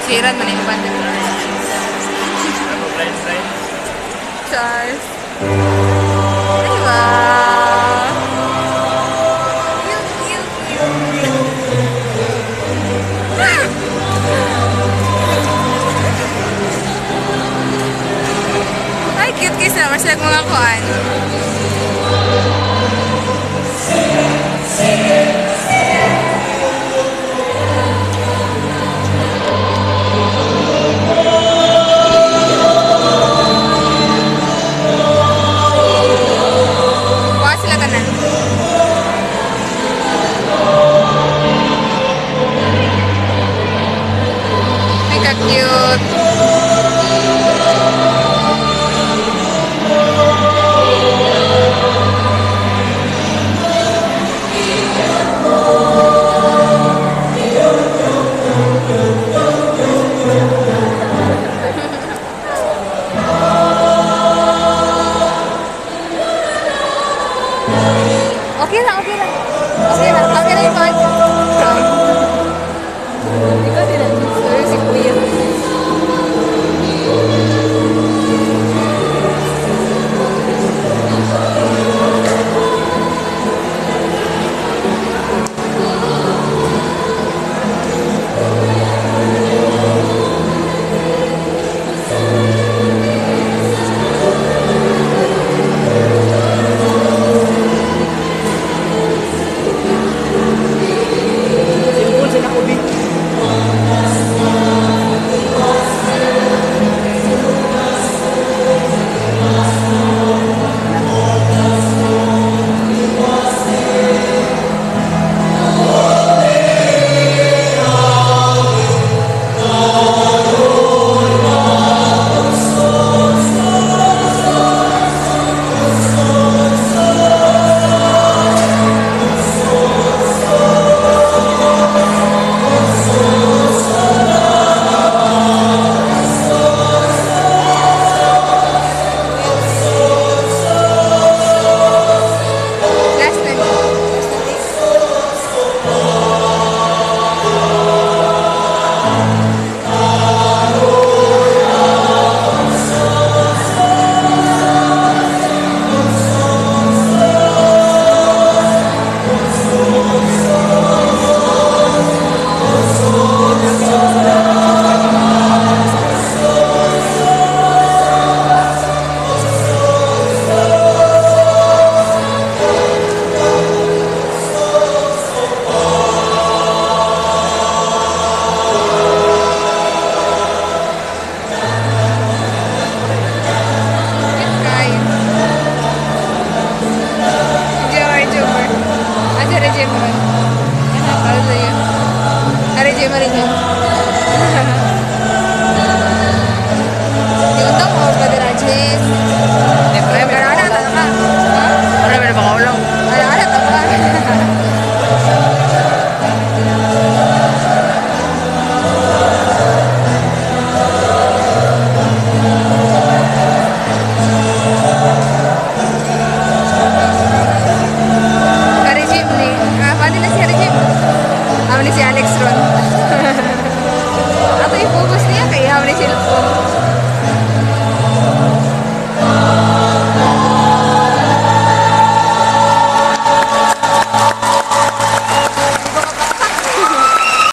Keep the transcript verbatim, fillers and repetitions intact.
Siran man yung pandit. Charles. Diba? Cute, cute, cute, cute. Ay, cute kiss na. Mas like mga kuhan. Cute. Okay lang, okay lang. Okay lang, okay lang yung pag. Ikaw din lang. Sorry, si Kuya. Si Alex Ron. Ato yung focus niya kaya habang siya